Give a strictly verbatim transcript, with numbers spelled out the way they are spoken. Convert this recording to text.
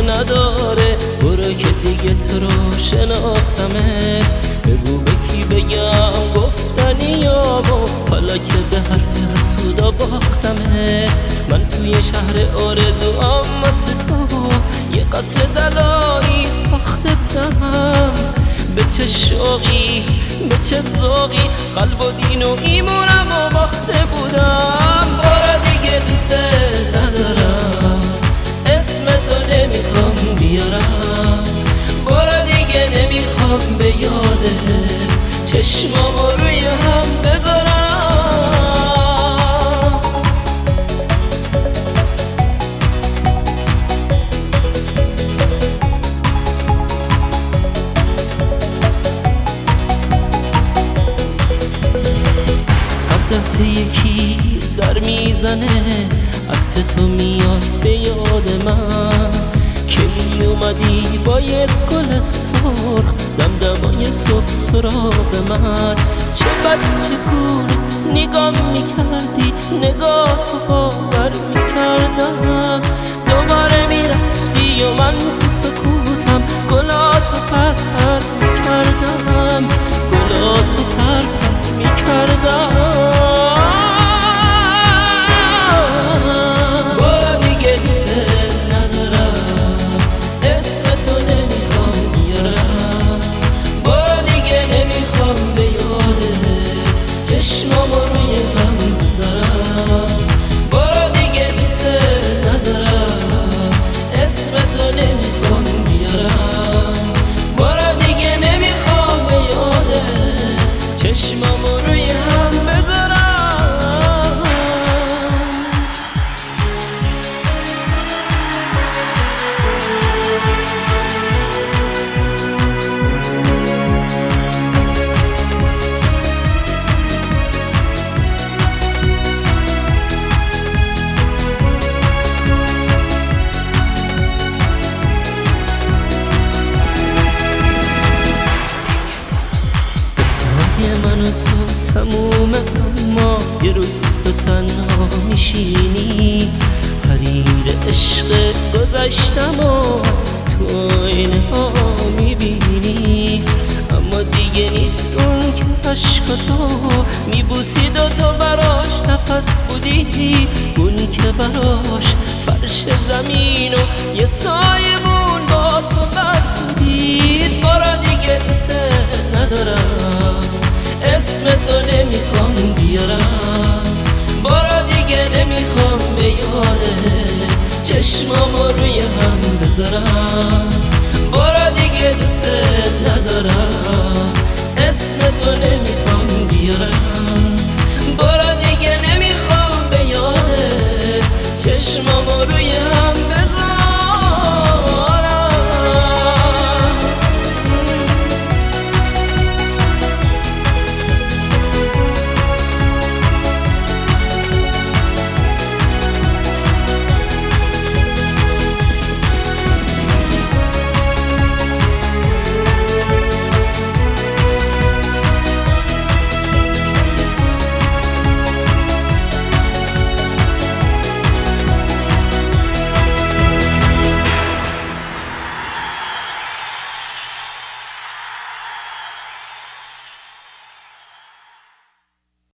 نداره. برو که دیگه تو رو شناختمه، بگو به کی بگم گفتنیامو، حالا که به حرف حسودا باختمه. من توی شهر آرزوام واسه تو یه قصر دلایی ساخته بودم، به چه شوقی به چه ذوقی قلب و دین و ایمونم و باخته بودم. برو دیگه دوست ندارم، اسم تو نمیخوام بیارم. برو دیگه نمیخوام به یاده چشمامو روی هم بذارم. دفعه یکی در میزنه، عکس تو میاد به یاد من، که می اومدی با یک گل سرخ دمدمای صبح سراغ من. چه بچه گونه نگاه میکردی، نگاه تو باور میکردم. دوباره میرفتی و من تو سکوتم گلاتو پر پر میکردم، گلاتو پر پر میکردم. من و تو تمومه، اما یه روز تو تنها میشینی. حریر عشق گذشتم و از تو آینه ها میبینی، اما دیگه نیست اون که عشق تو میبوسید و تو براش نفس بودی، اون که براش فرش زمین و یه سایمون با تو بس بودید. برو دیگه دوست ندارم، اسم تو نمیخوام بیارم. برو دیگه نمیخوام به یاده چشمامو روی هم بذارم. برو دیگه دوست ندارم، اسم تو نمیخوام بیارم.